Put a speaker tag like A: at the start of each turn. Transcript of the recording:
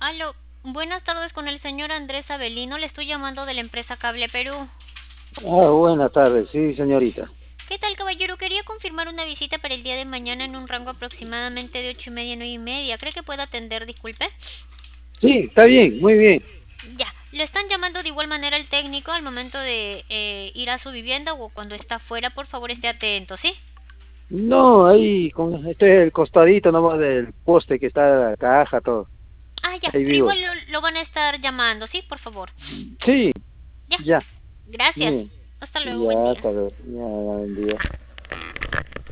A: Aló, buenas tardes con el señor Andrés Avelino. Le estoy llamando de la empresa Cable Perú.
B: Buenas tardes, sí, señorita.
A: ¿Qué tal, caballero? Quería confirmar una visita para el día de mañana en un rango aproximadamente de 8:30 a 9:30. ¿Cree que pueda atender? Disculpe.
B: Sí, está bien, muy bien.
A: Ya, le están llamando de igual manera el técnico al momento de ir a su vivienda o cuando está fuera. Por favor, esté atento, ¿sí?
B: No, ahí, este es el costadito nomás del poste que está la caja, todo.
A: Ah, ya,
B: Ahí
A: pero
B: vivo.
A: igual lo van a estar llamando, ¿sí? Por favor.
B: Sí,
A: Ya,
B: ya,
A: gracias.
B: bien.
A: Hasta luego, buen
B: Ya,
A: día.
B: hasta luego. Ya, buen día.